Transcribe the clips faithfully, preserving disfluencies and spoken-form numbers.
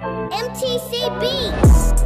эм ти си Beats.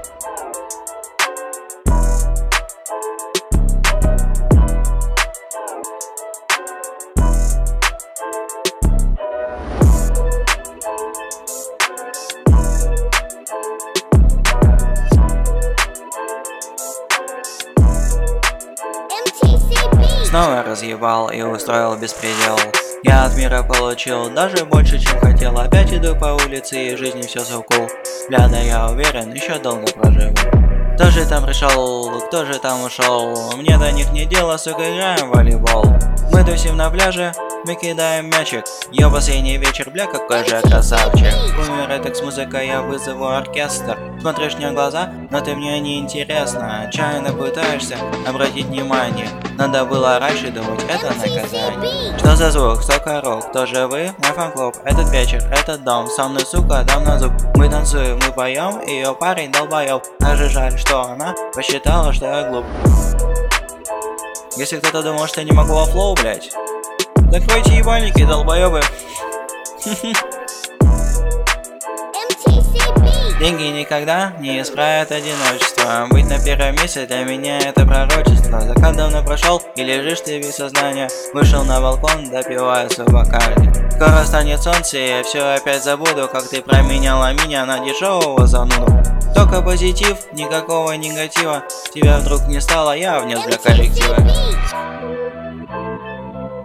Снова разъебал и устроил беспредел. Я от мира получил даже больше, чем хотел. Опять иду по улице и жизни все совкул. Бля, да я уверен, еще долго проживу. Кто же там пришел, кто же там ушел? Мне до них не дело, сука, играем в волейбол. Мы тусим на пляже, мы кидаем мячик. Я последний вечер, бля, какой же красавчик. Умер с музыкой, я вызову оркестр. Смотришь мне в глаза, но ты мне не интересна. Отчаянно пытаешься обратить внимание. Надо было раньше думать, это наказание. Что за звук, столько рук, кто же вы? Мой фан-клуб, этот вечер, этот дом. Со мной, сука, дам на зуб. Мы танцуем, мы поем, ее парень долбоёб. Даже жаль, что она посчитала, что я глуп. Если кто-то думал, что я не могу во флоу, блять, закройте ебальники, долбоёбы. Деньги никогда не исправят одиночество. Быть на первом месте для меня это пророчество. Закат давно прошел, и лежишь ты без сознания. Вышел на балкон, допивая свой бокальник. Скоро станет солнце, и я все опять забуду, как ты променяла меня на дешевого зануду. Только позитив, никакого негатива. Тебя вдруг не стало, я внес для коллектива.